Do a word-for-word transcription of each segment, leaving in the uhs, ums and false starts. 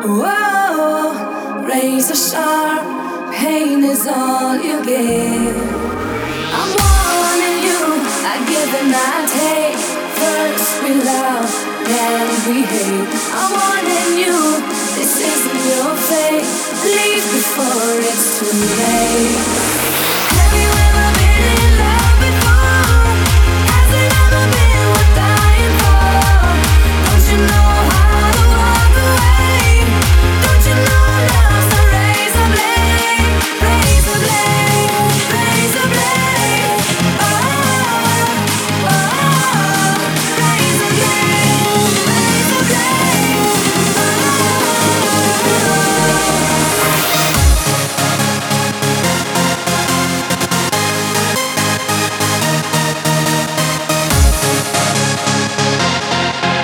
Whoa, razor sharp, pain is all you give. I'm warning you, I give and I take. First we love, then we hate. I'm warning you, this isn't your fate. Leave before it's too late. Have you ever been in love before? Has it ever been worth dying for? Don't you know how to walk away? Don't you know love's a razor blade? Razor blade, razor blade. Oh, oh, oh. Razor blade, razor blade.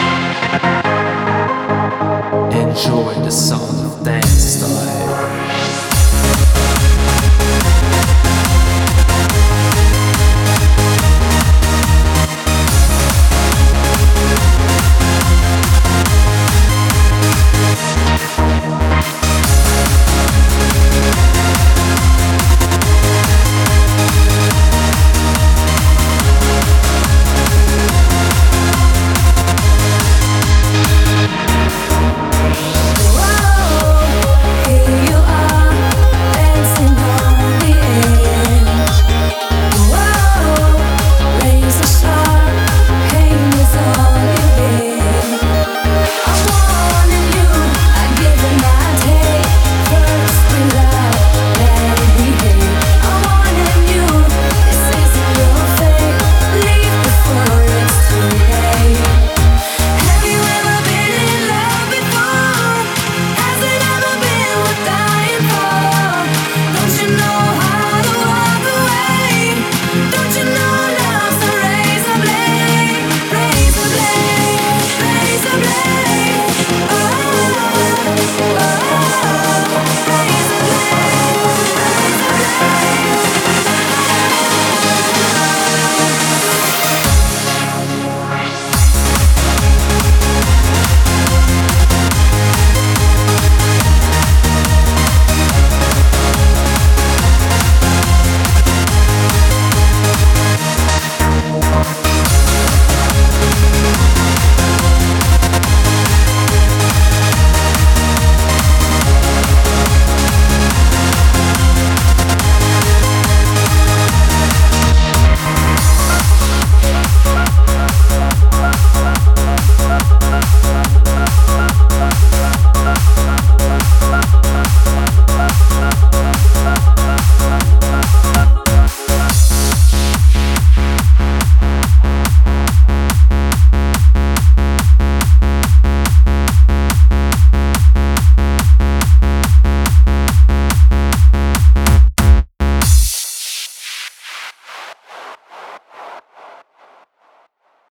Enjoy the sound of dance style.